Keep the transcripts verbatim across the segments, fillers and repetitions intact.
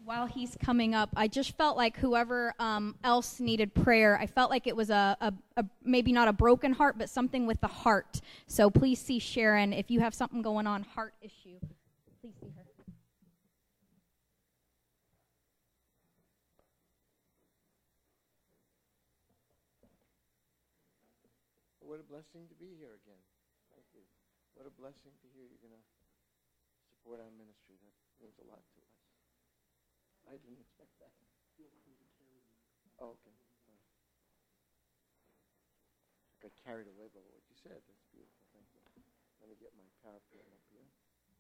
while he's coming up, I just felt like whoever um, else needed prayer, I felt like it was a, a, a maybe not a broken heart, but something with the heart. So please see Sharon. If you have something going on, heart issue, please see her. What a blessing to be here again. Thank you. What a blessing to hear you're going to support our ministry. That means a lot to us. I didn't expect that. Oh, okay. I got carried away by what you said. That's beautiful. Thank you. Let me get my PowerPoint up here.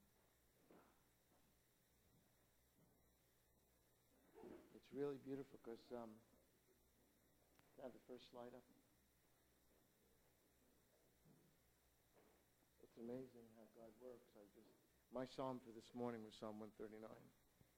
It's really beautiful because, um, can I have the first slide up? It's amazing how God works. I just, my psalm for this morning was Psalm one thirty-nine.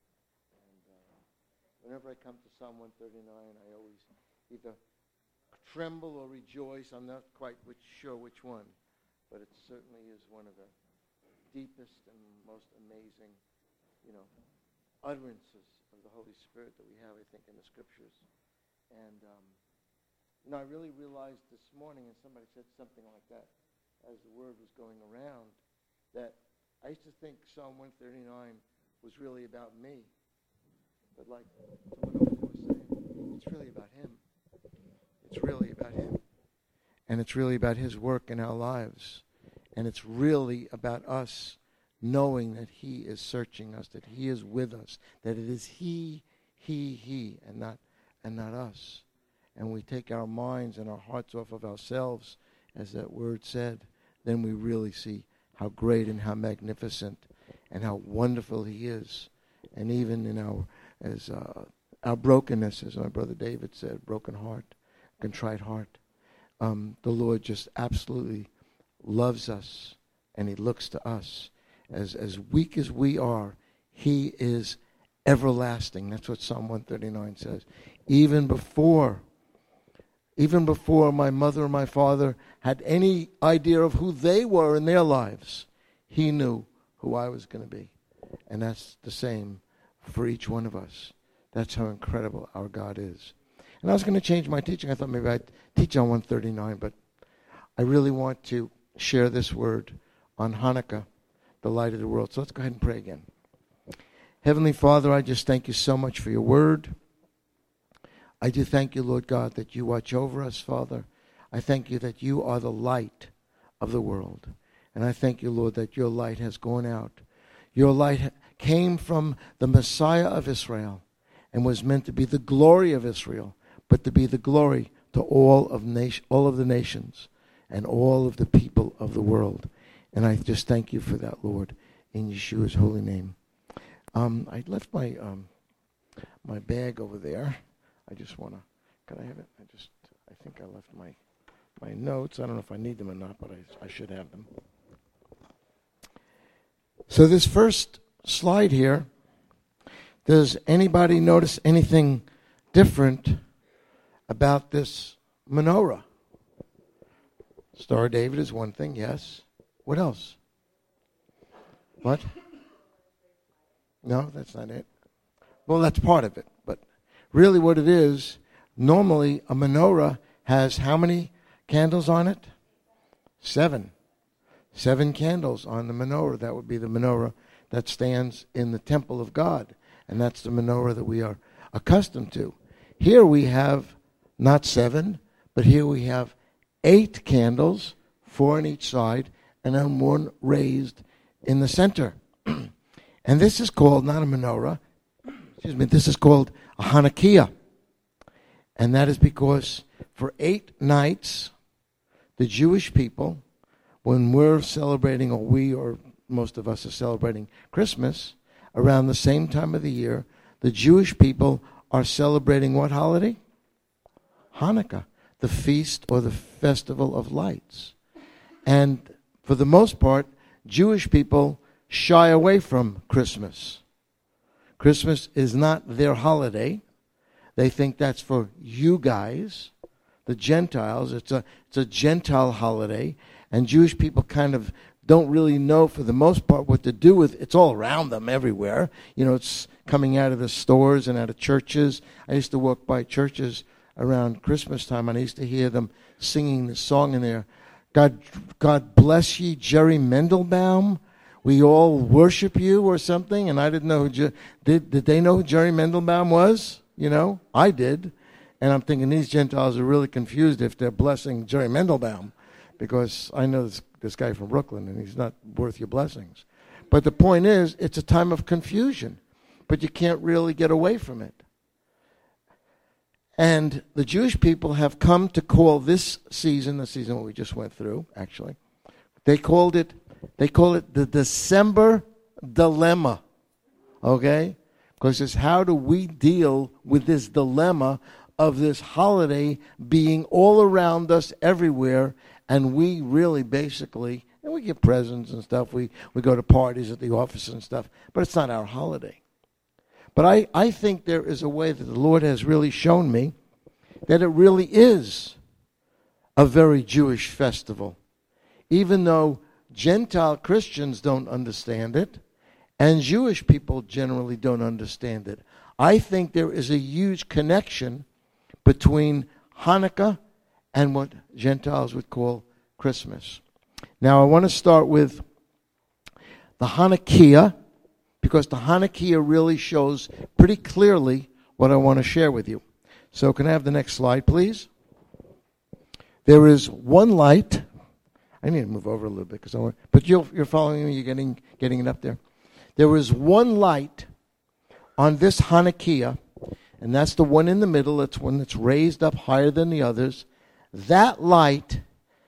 Whenever I come to Psalm one thirty-nine, I always either tremble or rejoice. I'm not quite which, sure which one, but it certainly is one of the deepest and most amazing, you know, utterances of the Holy Spirit that we have, I think, in the Scriptures. And, um, you know, I really realized this morning, and somebody said something like that as the word was going around, that I used to think Psalm one thirty-nine was really about me. But like someone was saying, it's really about him. It's really about him. And it's really about his work in our lives. And it's really about us knowing that he is searching us, that he is with us, that it is he, he, he, and not and not us. And we take our minds and our hearts off of ourselves, as that word said, then we really see how great and how magnificent and how wonderful he is. And even in our as uh, our brokenness, as my brother David said, broken heart, contrite heart, um, the Lord just absolutely loves us, and he looks to us. As as weak as we are, he is everlasting. That's what Psalm one thirty-nine says. Even before, even before my mother and my father had any idea of who they were in their lives, he knew who I was going to be. And that's the same for each one of us. That's how incredible our God is. And I was going to change my teaching. I thought maybe I'd teach on one thirty-nine, but I really want to share this word on Hanukkah, the light of the world. So let's go ahead and pray again. Heavenly Father, I just thank you so much for your word. I do thank you, Lord God, that you watch over us, Father. I thank you that you are the light of the world. And I thank you, Lord, that your light has gone out. Your light came from the Messiah of Israel and was meant to be the glory of Israel, but to be the glory to all of nation, all of the nations and all of the people of the world. And I just thank you for that, Lord, in Yeshua's holy name. Um, I left my um, my bag over there. I just want to, can I have it? I just, I think I left my my notes. I don't know if I need them or not, but I, I should have them. So this first slide here, does anybody notice anything different about this menorah? Star of David is one thing, yes. What else? What? No, that's not it. Well, that's part of it. But really what it is, normally a menorah has how many candles on it? Seven. Seven candles on the menorah. That would be the menorah that stands in the temple of God. And that's the menorah that we are accustomed to. Here we have not seven, but here we have eight candles, four on each side, and then one raised in the center. And this is called, not a menorah, excuse me, this is called a Hanukkah. And that is because for eight nights, the Jewish people, when we're celebrating, or we, or most of us are celebrating Christmas, around the same time of the year, the Jewish people are celebrating what holiday? Hanukkah, the feast or the festival of lights. And for the most part, Jewish people shy away from Christmas. Christmas is not their holiday. They think that's for you guys, the Gentiles. It's a it's a Gentile holiday, and Jewish people kind of don't really know for the most part what to do with. It's all around them everywhere. You know, it's coming out of the stores and out of churches. I used to walk by churches around Christmas time, and I used to hear them singing the song in there. God, God bless ye, Jerry Mendelbaum. We all worship you, or something. And I didn't know who Je- did. Did they know who Jerry Mendelbaum was? You know, I did. And I'm thinking these Gentiles are really confused if they're blessing Jerry Mendelbaum, because I know this, this guy from Brooklyn, and he's not worth your blessings. But the point is, it's a time of confusion, but you can't really get away from it. And the Jewish people have come to call this season, the season what we just went through, actually, they called it, they call it the December dilemma, okay? Because it's how do we deal with this dilemma of this holiday being all around us everywhere, and we really basically, and we get presents and stuff, we, we go to parties at the office and stuff, but it's not our holiday. But I, I think there is a way that the Lord has really shown me that it really is a very Jewish festival, even though Gentile Christians don't understand it, and Jewish people generally don't understand it. I think there is a huge connection between Hanukkah and what Gentiles would call Christmas. Now, I want to start with the Hanukkah, because the Hanukkah really shows pretty clearly what I want to share with you. So can I have the next slide, please? There is one light. I need to move over a little bit, because I want, but you're, you're following me. You're getting getting it up there. There is one light on this Hanukkah, and that's the one in the middle. It's one that's raised up higher than the others. That light,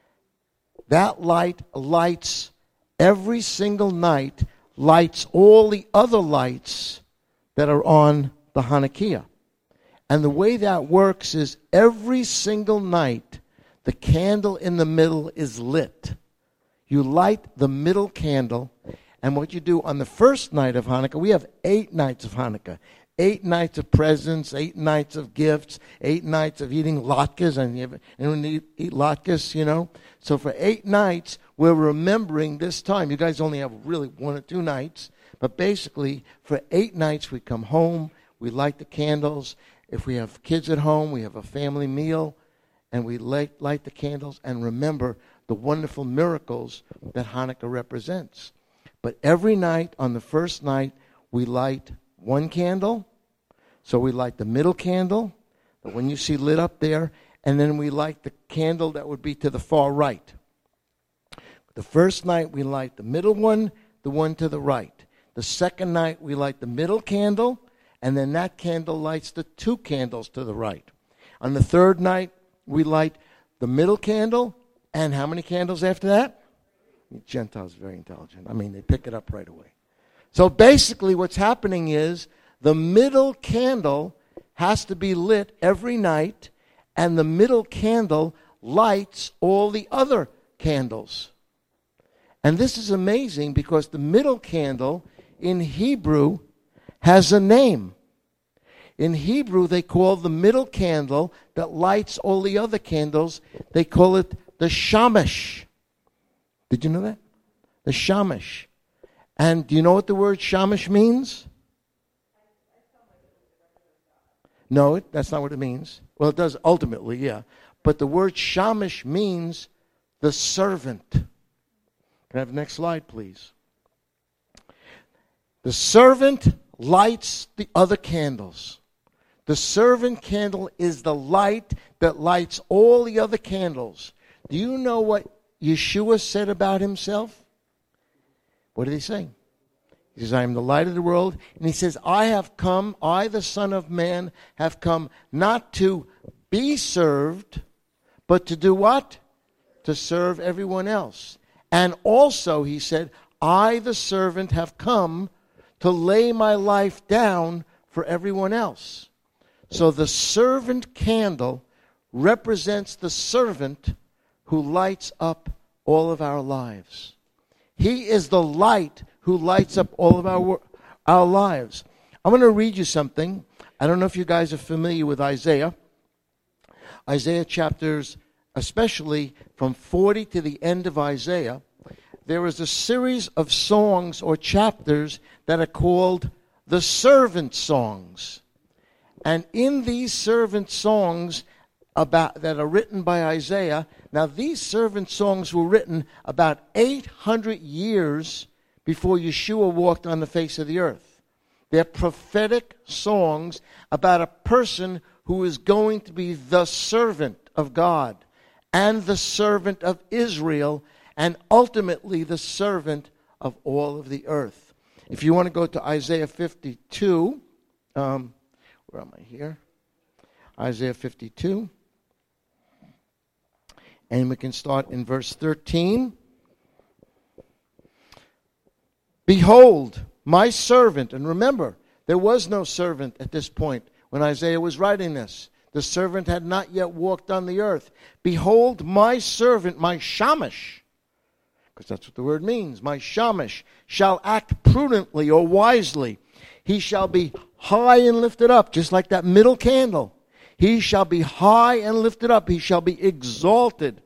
that light lights every single night, lights all the other lights that are on the Hanukkah. And the way that works is every single night, the candle in the middle is lit. You light the middle candle, and what you do on the first night of Hanukkah, we have eight nights of Hanukkah. Eight nights of presents, eight nights of gifts, eight nights of eating latkes, and you have, anyone eat, eat latkes, you know? So for eight nights, we're remembering this time. You guys only have really one or two nights, but basically for eight nights we come home, we light the candles. If we have kids at home, we have a family meal, and we light, light the candles and remember the wonderful miracles that Hanukkah represents. But every night, on the first night, we light one candle. So we light the middle candle, the one you see lit up there, and then we light the candle that would be to the far right. The first night, we light the middle one, the one to the right. The second night, we light the middle candle, and then that candle lights the two candles to the right. On the third night, we light the middle candle, and how many candles after that? Gentiles are very intelligent. I mean, they pick it up right away. So basically what's happening is the middle candle has to be lit every night, and the middle candle lights all the other candles. And this is amazing because the middle candle in Hebrew has a name. In Hebrew, they call the middle candle that lights all the other candles, they call it the shamash. Did you know that? The shamash. And do you know what the word shamash means? No, it, that's not what it means. Well, it does ultimately, yeah. But the word shamash means the servant. Can I have the next slide, please? The servant lights the other candles. The servant candle is the light that lights all the other candles. Do you know what Yeshua said about himself? What did he say? He says, I am the light of the world. And he says, I have come, I the Son of Man, have come not to be served, but to do what? To serve everyone else. And also, he said, I the servant have come to lay my life down for everyone else. So the servant candle represents the servant who lights up all of our lives. He is the light who lights up all of our, our lives. I'm going to read you something. I don't know if you guys are familiar with Isaiah. Isaiah chapters, especially from forty to the end of Isaiah, there is a series of songs or chapters that are called the servant songs. And in these servant songs about that are written by Isaiah, now these servant songs were written about eight hundred years before Yeshua walked on the face of the earth. They're prophetic songs about a person who is going to be the servant of God and the servant of Israel and ultimately the servant of all of the earth. If you want to go to Isaiah fifty-two, um, where am I here? Isaiah fifty-two. And we can start in verse thirteen. Behold, my servant, and remember, there was no servant at this point when Isaiah was writing this. The servant had not yet walked on the earth. Behold, my servant, my shamash, because that's what the word means, my shamash, shall act prudently or wisely. He shall be high and lifted up, just like that middle candle. He shall be high and lifted up. He shall be exalted.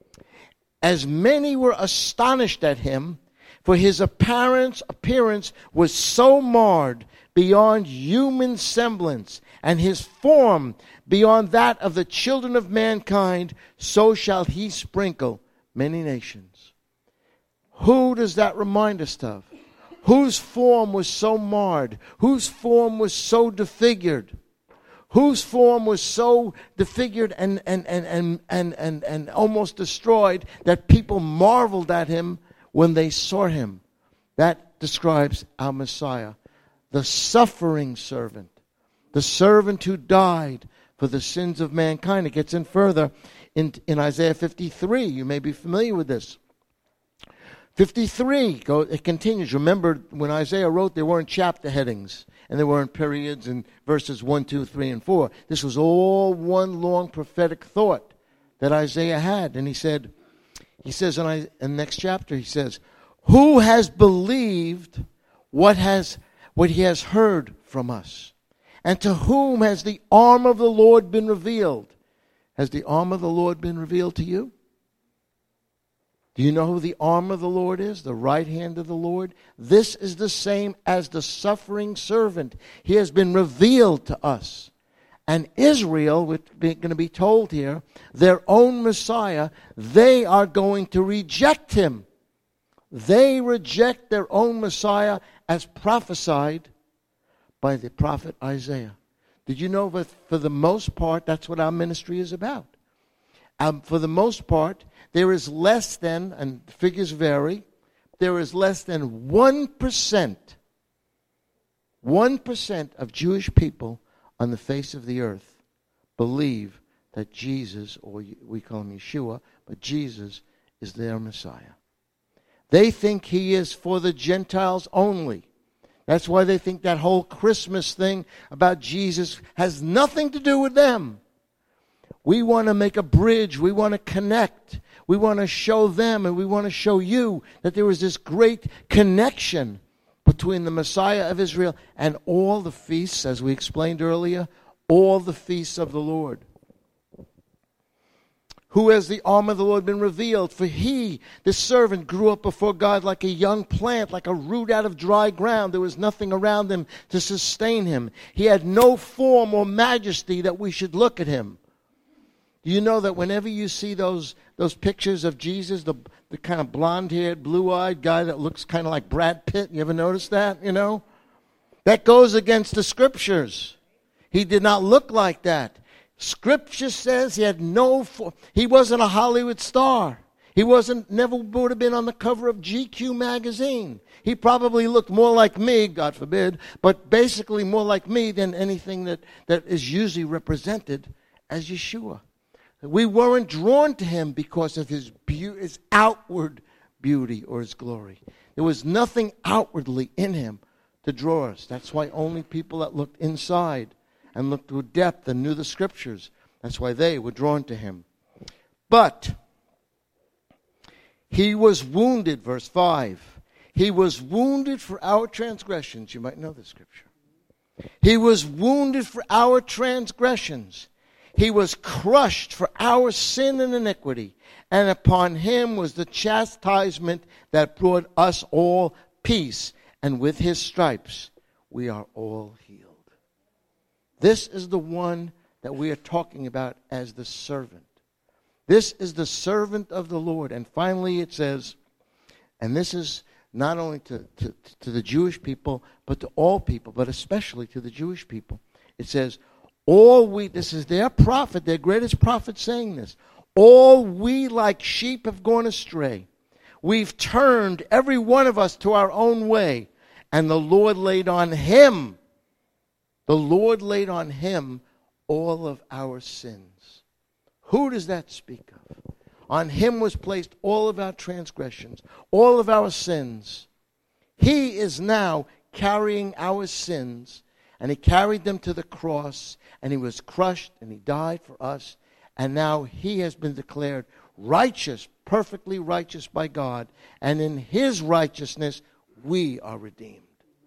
As many were astonished at him, for his appearance, appearance was so marred beyond human semblance, and his form beyond that of the children of mankind, so shall he sprinkle many nations. Who does that remind us of? Whose form was so marred? Whose form was so disfigured? Whose form was so disfigured and, and, and, and, and, and, and almost destroyed that people marveled at him when they saw him? That describes our Messiah, the suffering servant, the servant who died for the sins of mankind. It gets in further in, in Isaiah fifty-three. You may be familiar with this. fifty-three, go, it continues. Remember, when Isaiah wrote, there weren't chapter headings, and there weren't periods and verses one, two, three, and four. This was all one long prophetic thought that Isaiah had. And he said, he says in, I, in the next chapter, he says, who has believed what has what he has heard from us? And to whom has the arm of the Lord been revealed? Has the arm of the Lord been revealed to you? Do you know who the arm of the Lord is? The right hand of the Lord? This is the same as the suffering servant. He has been revealed to us. And Israel, we're going to be told here, their own Messiah, they are going to reject him. They reject their own Messiah as prophesied by the prophet Isaiah. Did you know that for the most part, that's what our ministry is about? Um, for the most part, there is less than, and figures vary, there is less than one percent, one percent of Jewish people on the face of the earth believe that Jesus, or we call him Yeshua, but Jesus is their Messiah. They think he is for the Gentiles only. That's why they think that whole Christmas thing about Jesus has nothing to do with them. We want to make a bridge. We want to connect. We want to show them and we want to show you that there is this great connection between the Messiah of Israel and all the feasts, as we explained earlier, all the feasts of the Lord. Who has the arm of the Lord been revealed? For he, the servant, grew up before God like a young plant, like a root out of dry ground. There was nothing around him to sustain him. He had no form or majesty that we should look at him. Do you know that whenever you see those those pictures of Jesus, the, the kind of blonde-haired, blue-eyed guy that looks kind of like Brad Pitt, you ever notice that, you know? That goes against the Scriptures. He did not look like that. Scripture says he had no, fo- he wasn't a Hollywood star. He wasn't, never would have been on the cover of G Q magazine. He probably looked more like me, God forbid, but basically more like me than anything that, that is usually represented as Yeshua. We weren't drawn to him because of his, be- his outward beauty or his glory. There was nothing outwardly in him to draw us. That's why only people that looked inside and looked with depth and knew the Scriptures, that's why they were drawn to him. But he was wounded, verse five. He was wounded for our transgressions. You might know the Scripture. He was wounded for our transgressions. He was crushed for our sin and iniquity, and upon him was the chastisement that brought us all peace, and with his stripes we are all healed. This is the one that we are talking about as the servant. This is the servant of the Lord. And finally it says, and this is not only to, to, to the Jewish people, but to all people, but especially to the Jewish people. It says, all we, this is their prophet, their greatest prophet saying this, all we like sheep have gone astray. We've turned every one of us to our own way, and the Lord laid on him, the Lord laid on him all of our sins. Who does that speak of? On him was placed all of our transgressions, all of our sins. He is now carrying our sins, and he carried them to the cross, and he was crushed, and he died for us, and now he has been declared righteous, perfectly righteous by God, and in his righteousness we are redeemed.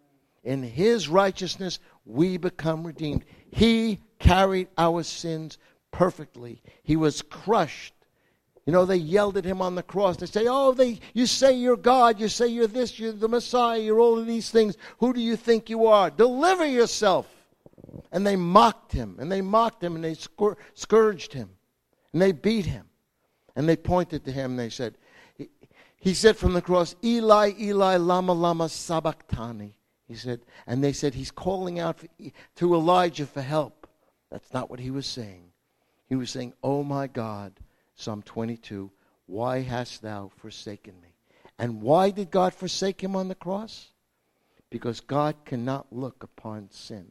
In his righteousness we become redeemed. He carried our sins perfectly. He was crushed. You know, they yelled at him on the cross. They say, oh, they, you say you're God. You say you're this. You're the Messiah. You're all of these things. Who do you think you are? Deliver yourself. And they mocked him. And they mocked him. And they scour- scourged him. And they beat him. And they pointed to him. And they said, he, he said from the cross, Eli, Eli, lama, lama, sabachthani. He said, and they said, he's calling out for, to Elijah for help. That's not what he was saying. He was saying, oh my God, Psalm twenty-two, why hast thou forsaken me? And why did God forsake him on the cross? Because God cannot look upon sin.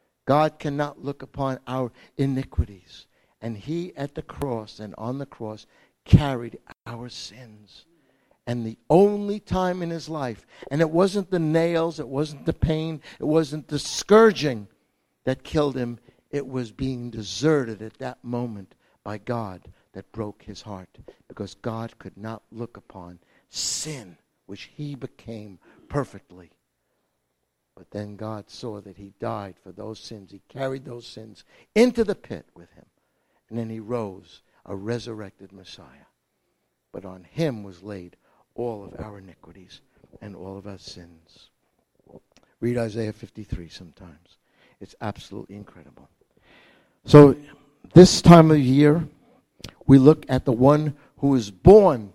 God cannot look upon our iniquities. And he at the cross and on the cross carried our sins. And the only time in his life, and it wasn't the nails, it wasn't the pain, it wasn't the scourging that killed him, it was being deserted at that moment by God that broke his heart. Because God could not look upon sin, which he became perfectly. But then God saw that he died for those sins. He carried those sins into the pit with him. And then he rose, a resurrected Messiah. But on him was laid all of our iniquities and all of our sins. Read Isaiah fifty-three sometimes. It's absolutely incredible. So this time of year, we look at the one who is born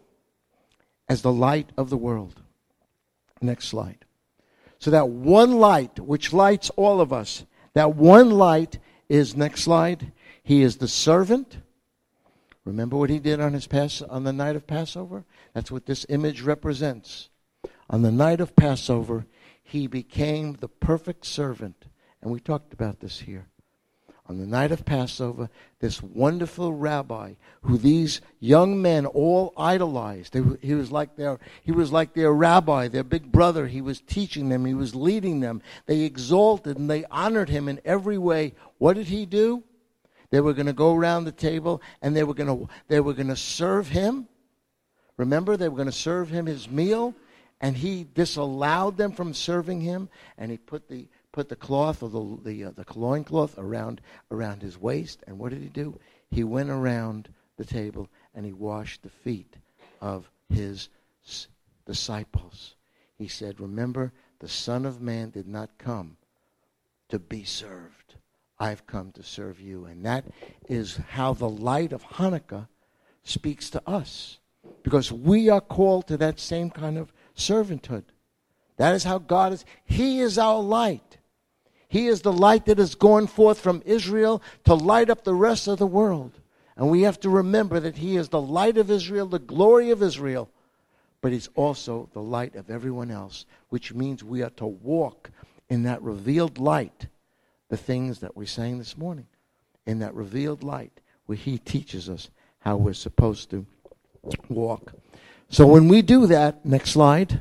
as the light of the world. Next slide. So that one light which lights all of us, that one light is, next slide, he is the servant. Remember what he did on his pass on the night of Passover? That's what this image represents. On the night of Passover, he became the perfect servant. And we talked about this here. On the night of Passover, this wonderful rabbi who these young men all idolized. They, he was like their he was like their rabbi, their big brother. He was teaching them. He was leading them. They exalted and they honored him in every way. What did he do? They were going to go around the table and they were going to they were going to serve him. Remember, they were going to serve him his meal, and he disallowed them from serving him, and he put the put the cloth or the the, uh, the loincloth around around his waist. And what did he do? He went around the table and he washed the feet of his s- disciples. He said, remember, the Son of Man did not come to be served. I've come to serve you. And that is how the light of Hanukkah speaks to us. Because we are called to that same kind of servanthood. That is how God is. He is our light. He is the light that has gone forth from Israel to light up the rest of the world. And we have to remember that he is the light of Israel, the glory of Israel. But he's also the light of everyone else, which means we are to walk in that revealed light. The things that we're saying this morning, in that revealed light where he teaches us how we're supposed to walk. So when we do that, next slide,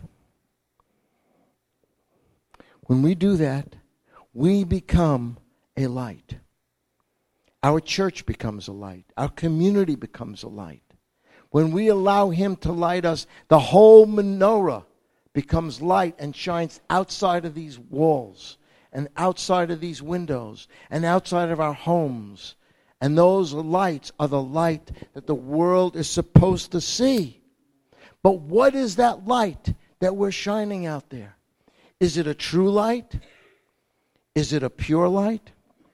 when we do that, we become a light. Our church becomes a light. Our community becomes a light. When we allow him to light us, the whole menorah becomes light and shines outside of these walls and outside of these windows and outside of our homes And those lights are the light that the world is supposed to see. But what is that light that we're shining out there? Is it a true light? Is it a pure light?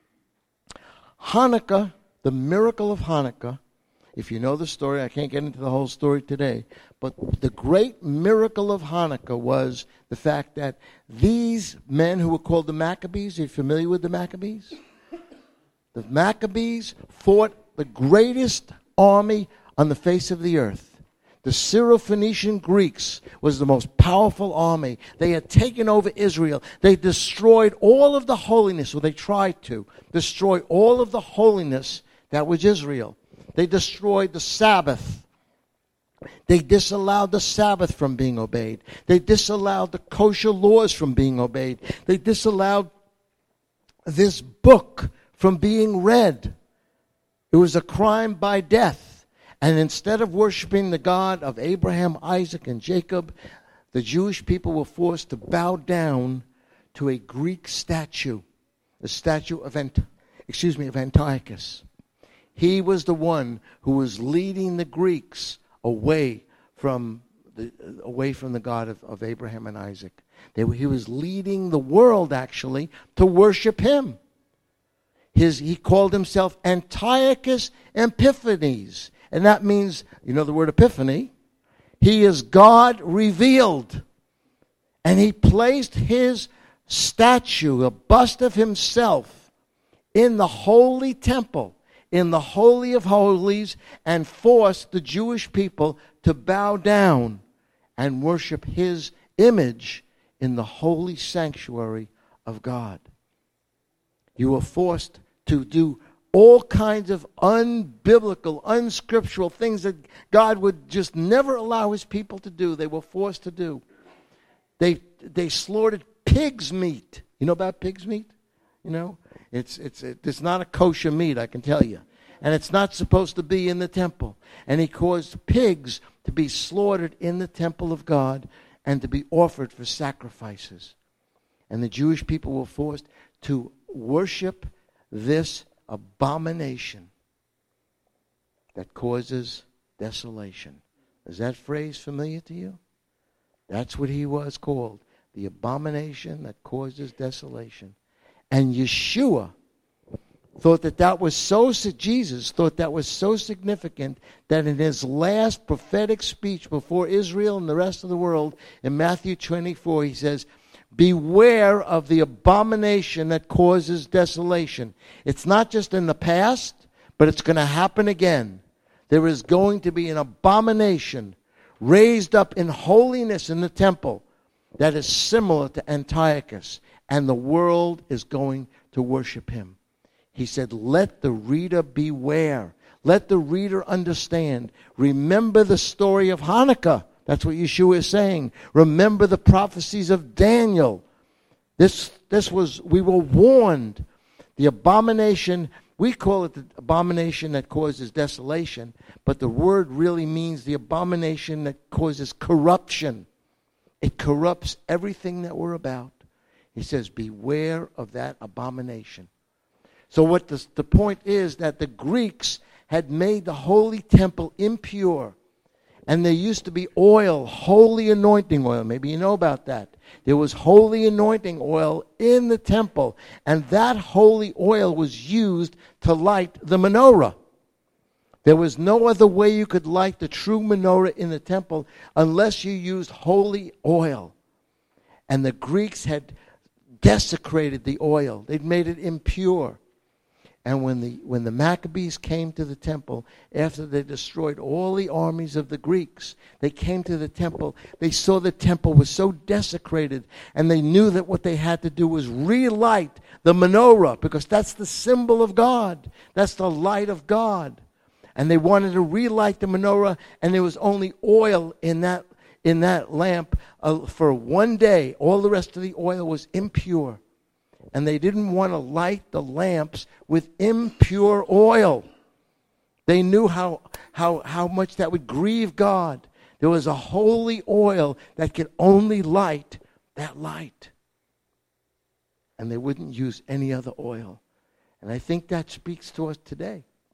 Hanukkah, the miracle of Hanukkah, if you know the story, I can't get into the whole story today, but the great miracle of Hanukkah was the fact that these men who were called the Maccabees, are you familiar with the Maccabees? The Maccabees fought the greatest army on the face of the earth. The Syrophoenician Greeks was the most powerful army. They had taken over Israel. They destroyed all of the holiness, or they tried to destroy all of the holiness that was Israel. They destroyed the Sabbath. They disallowed the Sabbath from being obeyed. They disallowed the kosher laws from being obeyed. They disallowed this book from being read. It was a crime by death. And instead of worshiping the God of Abraham, Isaac, and Jacob, the Jewish people were forced to bow down to a Greek statue, the statue of Ant- excuse me, of Antiochus. He was the one who was leading the Greeks away from the away from the God of, of Abraham and Isaac. They, he was leading the world actually to worship him. His, he called himself Antiochus Epiphanes. And that means, you know the word epiphany, he is God revealed. And he placed his statue, a bust of himself, in the holy temple, in the Holy of Holies, and forced the Jewish people to bow down and worship his image in the holy sanctuary of God. You were forced to do all kinds of unbiblical, unscriptural things that God would just never allow his people to do. They were forced to do. They they slaughtered pig's meat. You know about pig's meat? You know? It's it's it's not a kosher meat, I can tell you. And it's not supposed to be in the temple. And he caused pigs to be slaughtered in the temple of God and to be offered for sacrifices. And the Jewish people were forced to worship this abomination that causes desolation. Is that phrase familiar to you? That's what he was called, the abomination that causes desolation. And Yeshua thought that that was so, Jesus thought that was so significant that in his last prophetic speech before Israel and the rest of the world, in Matthew twenty-four, he says, beware of the abomination that causes desolation. It's not just in the past, but it's going to happen again. There is going to be an abomination raised up in holiness in the temple that is similar to Antiochus, and the world is going to worship him. He said, let the reader beware. Let the reader understand. Remember the story of Hanukkah. That's what Yeshua is saying. Remember the prophecies of Daniel. This, this was, we were warned. The abomination, we call it the abomination that causes desolation, but the word really means the abomination that causes corruption. It corrupts everything that we're about. He says, beware of that abomination. So what the, the point is that the Greeks had made the holy temple impure. And there used to be oil, holy anointing oil. Maybe you know about that. There was holy anointing oil in the temple. And that holy oil was used to light the menorah. There was no other way you could light the true menorah in the temple unless you used holy oil. And the Greeks had desecrated the oil. They'd made it impure. And when the when the Maccabees came to the temple, after they destroyed all the armies of the Greeks, they came to the temple. They saw the temple was so desecrated, and they knew that what they had to do was relight the menorah, because that's the symbol of God. That's the light of God. And they wanted to relight the menorah, and there was only oil in that in that lamp uh, for one day. All the rest of the oil was impure. And they didn't want to light the lamps with impure oil. They knew how, how, how much that would grieve God. There was a holy oil that could only light that light. And they wouldn't use any other oil. And I think that speaks to us today.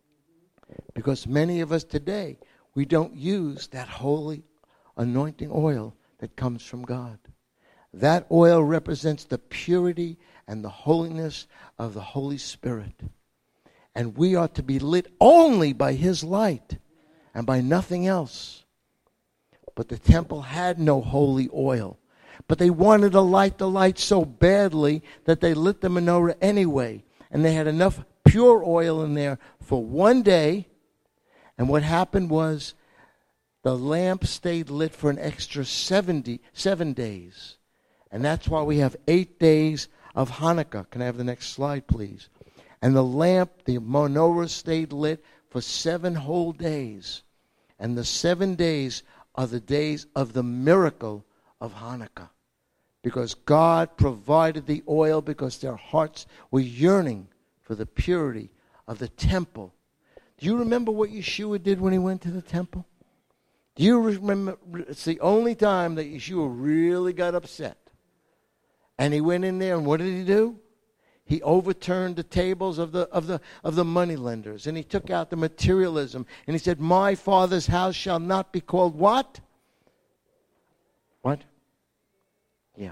Because many of us today, we don't use that holy anointing oil that comes from God. That oil represents the purity and the holiness of the Holy Spirit. And we are to be lit only by His light and by nothing else. But the temple had no holy oil. But they wanted to light the light so badly that they lit the menorah anyway. And they had enough pure oil in there for one day. And what happened was the lamp stayed lit for an extra seventy, seven days. And that's why we have eight days of Hanukkah. Can I have the next slide, please? And the lamp, the menorah, stayed lit for seven whole days. And the seven days are the days of the miracle of Hanukkah. Because God provided the oil because their hearts were yearning for the purity of the temple. Do you remember what Yeshua did when he went to the temple? Do you remember? It's the only time that Yeshua really got upset. And he went in there, and what did he do? He overturned the tables of the of the of the moneylenders, and he took out the materialism, and he said, "My Father's house shall not be called what? What? Yeah.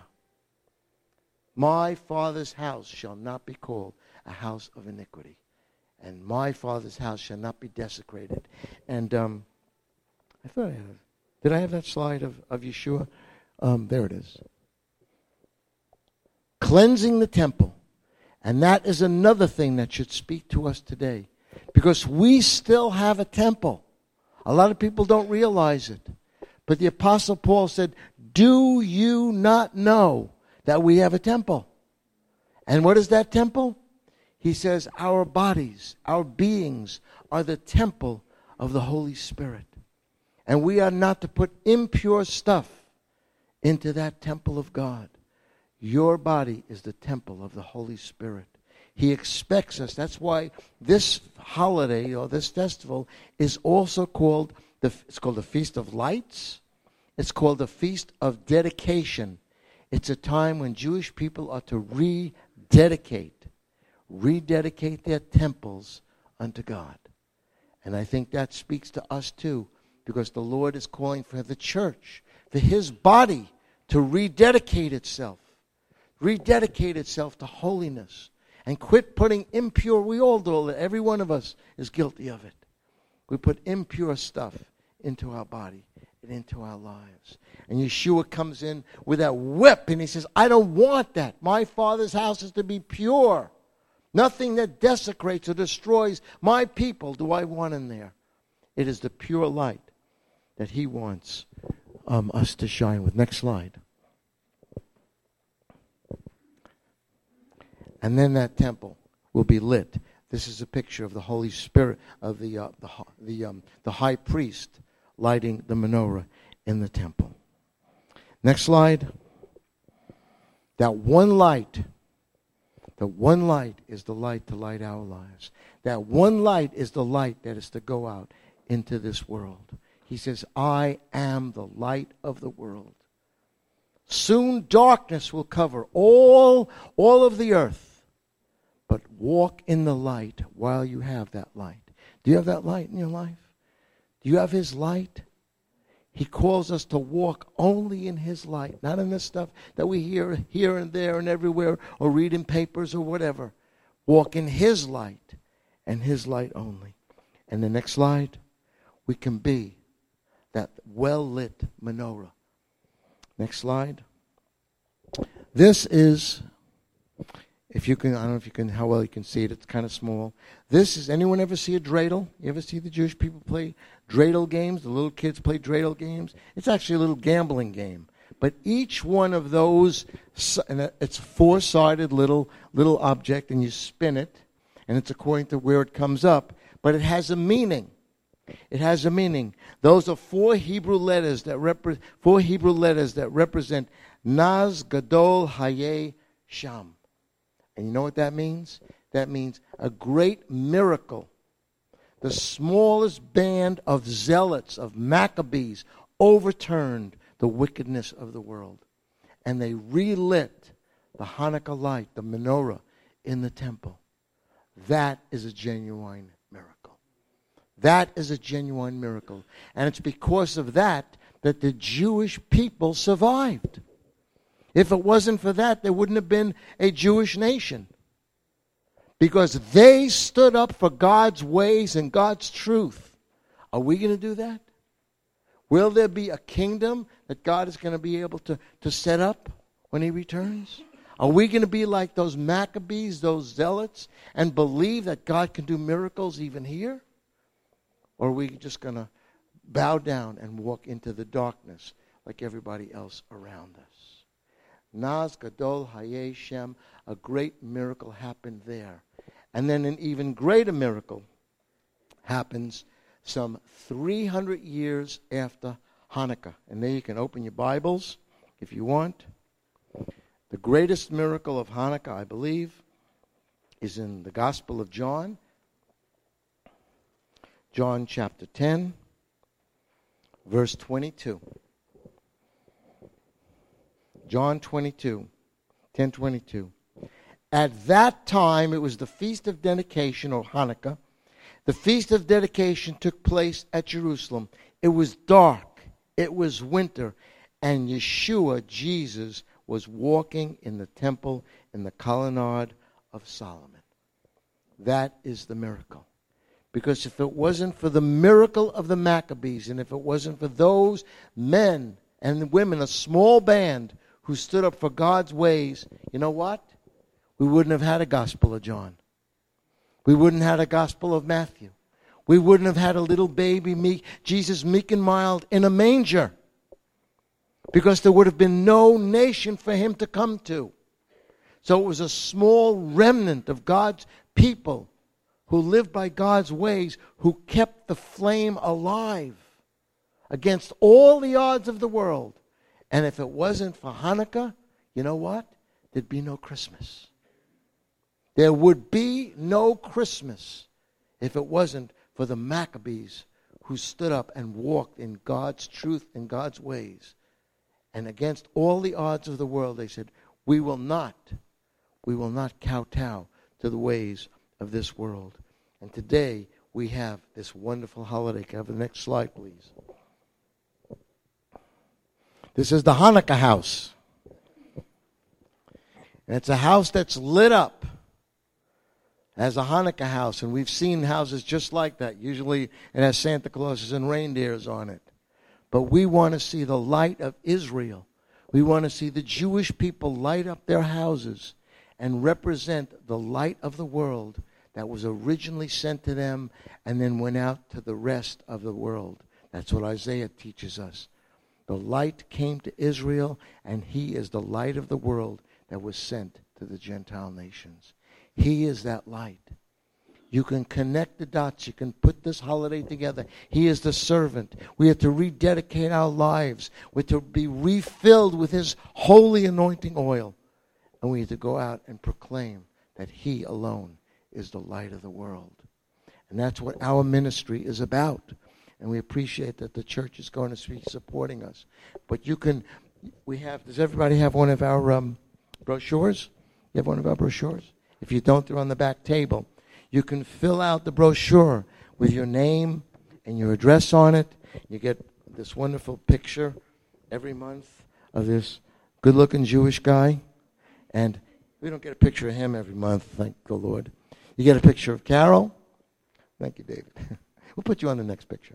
My Father's house shall not be called a house of iniquity, and my Father's house shall not be desecrated." And um, I thought I had. Did I have that slide of of Yeshua? Um, there it is. Cleansing the temple. And that is another thing that should speak to us today. Because we still have a temple. A lot of people don't realize it. But the Apostle Paul said, "Do you not know that we have a temple?" And what is that temple? He says, our bodies, our beings are the temple of the Holy Spirit. And we are not to put impure stuff into that temple of God. Your body is the temple of the Holy Spirit. He expects us. That's why this holiday or this festival is also called, the, it's called the Feast of Lights. It's called the Feast of Dedication. It's a time when Jewish people are to rededicate, rededicate their temples unto God. And I think that speaks to us too, because the Lord is calling for the church, for His body to rededicate itself. Rededicate itself to holiness and quit putting impure, we all do it, every one of us is guilty of it. We put impure stuff into our body and into our lives. And Yeshua comes in with that whip and he says, "I don't want that. My Father's house is to be pure. Nothing that desecrates or destroys my people do I want in there. It is the pure light that He wants um, us to shine with." Next slide. And then that temple will be lit. This is a picture of the Holy Spirit, of the uh, the the, um, the high priest lighting the menorah in the temple. Next slide. That one light, the one light is the light to light our lives. That one light is the light that is to go out into this world. He says, "I am the light of the world." Soon darkness will cover all, all of the earth. But walk in the light while you have that light. Do you have that light in your life? Do you have His light? He calls us to walk only in His light, not in this stuff that we hear here and there and everywhere or read in papers or whatever. Walk in His light and His light only. And the next slide, we can be that well-lit menorah. Next slide. This is... If you can, I don't know if you can, how well you can see it. It's kind of small. This is, anyone ever see a dreidel? You ever see the Jewish people play dreidel games? The little kids play dreidel games? It's actually a little gambling game. But each one of those, and it's a four-sided little, little object, and you spin it, and it's according to where it comes up. But it has a meaning. It has a meaning. Those are four Hebrew letters that repre- four Hebrew letters that represent Naz Gadol Hayeh Sham. And you know what that means? That means a great miracle. The smallest band of zealots, of Maccabees, overturned the wickedness of the world. And they relit the Hanukkah light, the menorah, in the temple. That is a genuine miracle. That is a genuine miracle. And it's because of that that the Jewish people survived. If it wasn't for that, there wouldn't have been a Jewish nation. Because they stood up for God's ways and God's truth. Are we going to do that? Will there be a kingdom that God is going to be able to, to set up when he returns? Are we going to be like those Maccabees, those zealots, and believe that God can do miracles even here? Or are we just going to bow down and walk into the darkness like everybody else around us? Naz Gadol Hayei Shem, a great miracle happened there. And then an even greater miracle happens some three hundred years after Hanukkah. And there you can open your Bibles if you want. The greatest miracle of Hanukkah, I believe, is in the Gospel of John. John chapter ten, verse twenty-two. John twenty-two, ten twenty-two. At that time, it was the Feast of Dedication, or Hanukkah. The Feast of Dedication took place at Jerusalem. It was dark. It was winter. And Yeshua, Jesus, was walking in the temple in the colonnade of Solomon. That is the miracle. Because if it wasn't for the miracle of the Maccabees, and if it wasn't for those men and women, a small band who stood up for God's ways, you know what? We wouldn't have had a Gospel of John. We wouldn't have had a Gospel of Matthew. We wouldn't have had a little baby, meek, Jesus meek and mild, in a manger. Because there would have been no nation for him to come to. So it was a small remnant of God's people who lived by God's ways, who kept the flame alive against all the odds of the world. And if it wasn't for Hanukkah, you know what? There'd be no Christmas. There would be no Christmas if it wasn't for the Maccabees who stood up and walked in God's truth and God's ways. And against all the odds of the world, they said, we will not, we will not kowtow to the ways of this world. And today, we have this wonderful holiday. Can I have the next slide, please? This is the Hanukkah house. And it's a house that's lit up as a Hanukkah house. And we've seen houses just like that. Usually, it has Santa Clauses and reindeers on it. But we want to see the light of Israel. We want to see the Jewish people light up their houses and represent the light of the world that was originally sent to them and then went out to the rest of the world. That's what Isaiah teaches us. The light came to Israel, and he is the light of the world that was sent to the Gentile nations. He is that light. You can connect the dots. You can put this holiday together. He is the servant. We have to rededicate our lives. We have to be refilled with his holy anointing oil. And we have to go out and proclaim that he alone is the light of the world. And that's what our ministry is about. And we appreciate that the church is going to be supporting us. But you can, we have, does everybody have one of our um, brochures? You have one of our brochures? If you don't, they're on the back table. You can fill out the brochure with your name and your address on it. You get this wonderful picture every month of this good-looking Jewish guy. And we don't get a picture of him every month, thank the Lord. You get a picture of Carol. Thank you, David. We'll put you on the next picture.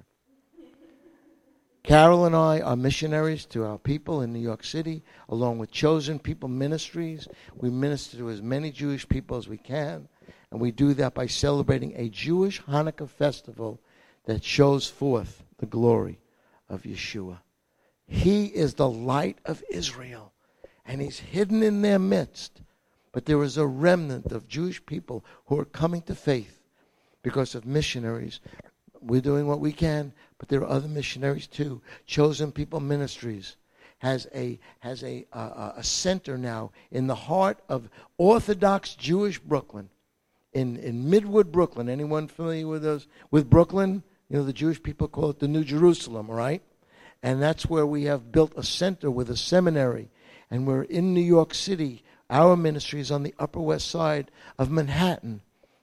Carol and I are missionaries to our people in New York City, along with Chosen People Ministries. We minister to as many Jewish people as we can. And we do that by celebrating a Jewish Hanukkah festival that shows forth the glory of Yeshua. He is the light of Israel, and he's hidden in their midst. But there is a remnant of Jewish people who are coming to faith because of missionaries. We're doing what we can, but there are other missionaries too. Chosen People Ministries has a has a uh, a center now in the heart of Orthodox Jewish Brooklyn. In, in Midwood, Brooklyn. Anyone familiar with those? With Brooklyn? You know, the Jewish people call it the New Jerusalem, right? And that's where we have built a center with a seminary. And we're in New York City. Our ministry is on the Upper West Side of Manhattan.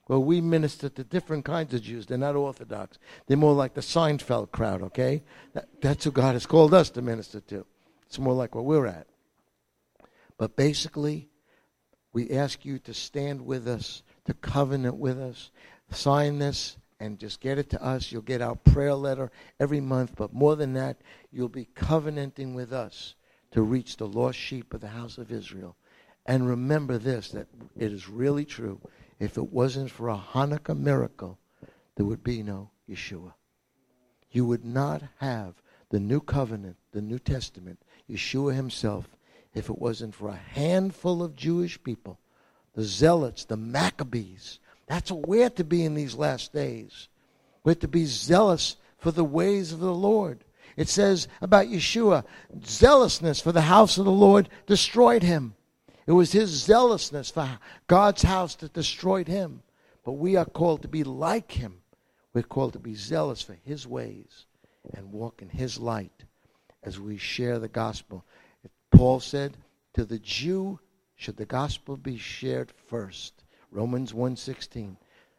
Well, we minister to different kinds of Jews. They're not Orthodox. They're more like the Seinfeld crowd, okay? That, that's who God has called us to minister to. It's more like where we're at. But basically, we ask you to stand with us, to covenant with us, sign this, and just get it to us. You'll get our prayer letter every month. But more than that, you'll be covenanting with us to reach the lost sheep of the house of Israel. And remember this, that it is really true. If it wasn't for a Hanukkah miracle, there would be no Yeshua. You would not have the new covenant, the New Testament, Yeshua himself, if it wasn't for a handful of Jewish people, the Zealots, the Maccabees. That's what we're to be in these last days. We're to be zealous for the ways of the Lord. It says about Yeshua, zealousness for the house of the Lord destroyed him. It was his zealousness for God's house that destroyed him. But we are called to be like him. We're called to be zealous for his ways and walk in his light as we share the gospel. Paul said, to the Jew should the gospel be shared first. Romans one sixteen.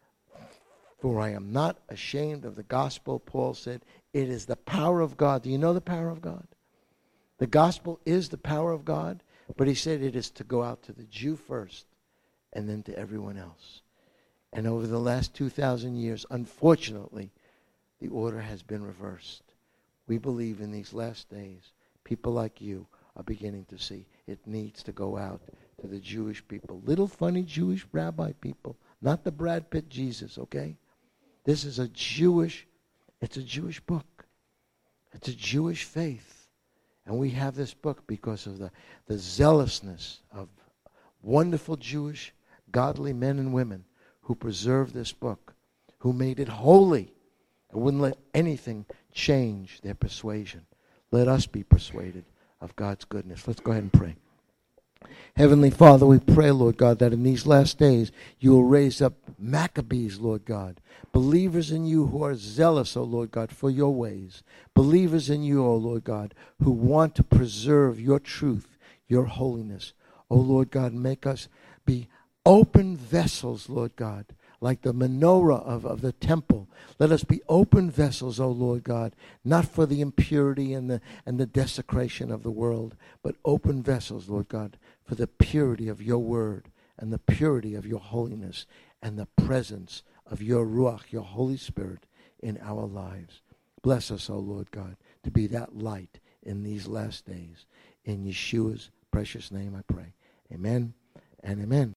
For I am not ashamed of the gospel, Paul said. It is the power of God. Do you know the power of God? The gospel is the power of God. But he said it is to go out to the Jew first and then to everyone else. And over the last two thousand years, unfortunately, the order has been reversed. We believe in these last days, people like you are beginning to see it needs to go out to the Jewish people. Little funny Jewish rabbi people, not the Brad Pitt Jesus, okay? This is a Jewish, it's a Jewish book. It's a Jewish faith. And we have this book because of the, the zealousness of wonderful Jewish, godly men and women who preserved this book, who made it holy and wouldn't let anything change their persuasion. Let us be persuaded of God's goodness. Let's go ahead and pray. Heavenly Father, we pray, Lord God, that in these last days you will raise up Maccabees, Lord God, believers in you who are zealous, O Lord God, for your ways, believers in you, O Lord God, who want to preserve your truth, your holiness. O Lord God, make us be open vessels, Lord God, like the menorah of, of the temple. Let us be open vessels, O Lord God, not for the impurity and the and the desecration of the world, but open vessels, Lord God, for the purity of your word and the purity of your holiness and the presence of your Ruach, your Holy Spirit, in our lives. Bless us, O Lord God, to be that light in these last days. In Yeshua's precious name I pray. Amen and amen.